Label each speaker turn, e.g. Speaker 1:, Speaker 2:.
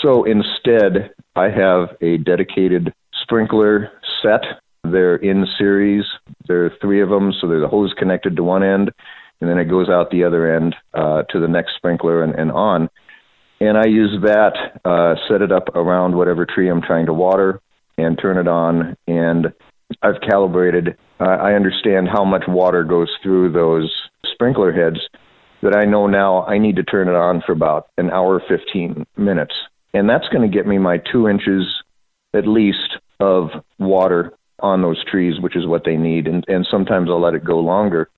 Speaker 1: So instead, I have a dedicated sprinkler set. They're in series. There are 3 of them, so there's a hose connected to one end, and then it goes out the other end to the next sprinkler and on. And I use that, set it up around whatever tree I'm trying to water, and turn it on. And I've calibrated. I understand how much water goes through those sprinkler heads, that I know now I need to turn it on for about an hour, 15 minutes. And that's going to get me my 2 inches at least of water on those trees, which is what they need. And sometimes I'll let it go longer.